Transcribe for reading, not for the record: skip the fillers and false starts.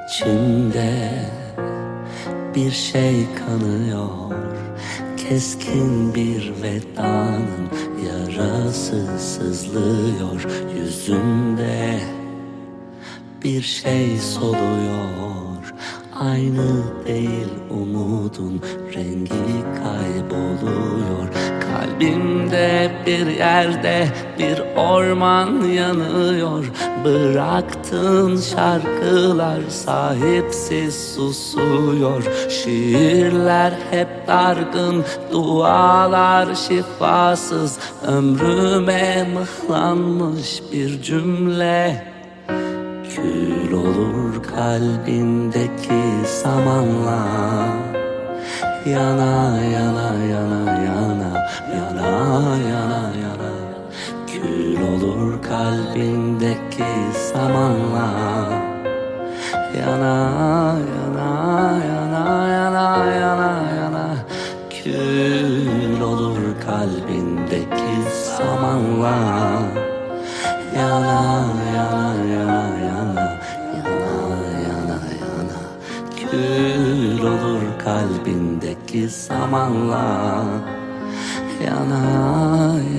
İçimde bir şey kanıyor, keskin bir vedanın yarası sızlıyor. Yüzünde bir şey soluyor, aynı değil umudun rengi kayboluyor. Kalbimde bir yerde bir orman yanıyor. Bıraktığın şarkılar sahipsiz susuyor. Şiirler hep dargın, dualar şifasız. Ömrüme mıhlanmış bir cümle. Kül olur kalbindeki samanla. Yana yana yana yana, yana yana yana. Kül olur kalbindeki samanla. Yana yana yana yana yana yana. Kül olur kalbindeki samanla. Yana yana yana yana, yana yana yana. Kül olur kalbindeki samanla. Yana